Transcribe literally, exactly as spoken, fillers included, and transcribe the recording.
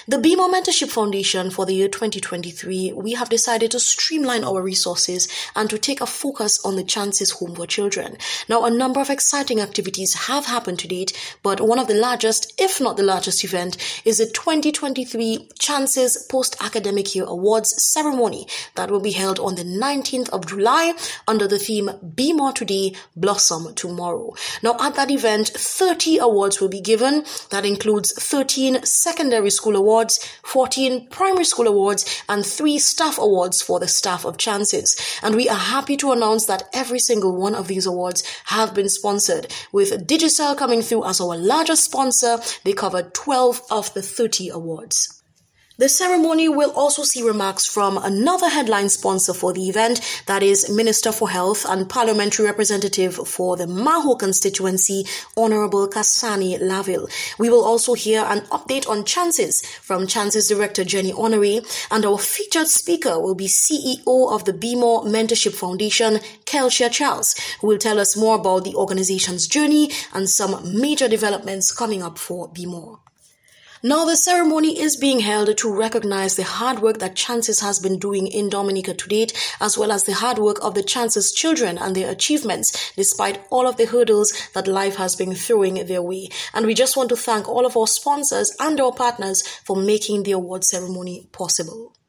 The B M O Mentorship Foundation for the year twenty twenty-three, we have decided to streamline our resources and to take a focus on the Chances Home for Children. Now, a number of exciting activities have happened to date, but one of the largest, if not the largest event, is the twenty twenty-three Chances Post-Academic Year Awards ceremony that will be held on the nineteenth of July under the theme Be More Today, Blossom Tomorrow. Now, at that event, thirty awards will be given. That includes thirteen secondary school awards, fourteen primary school awards, and three staff awards for the staff of Chances. And we are happy to announce that every single one of these awards have been sponsored, with Digicel coming through as our largest sponsor. They covered twelve of the thirty awards. The ceremony will also see remarks from another headline sponsor for the event, that is Minister for Health and Parliamentary Representative for the Maho constituency, Honorable Kasani Laville. We will also hear an update on Chances from Chances Director Jenny Honoré, and our featured speaker will be C E O of the B M O Mentorship Foundation, Kelsia Charles, who will tell us more about the organization's journey and some major developments coming up for B M O. Now, the ceremony is being held to recognize the hard work that Chances has been doing in Dominica to date, as well as the hard work of the Chances children and their achievements, despite all of the hurdles that life has been throwing their way. And we just want to thank all of our sponsors and our partners for making the award ceremony possible.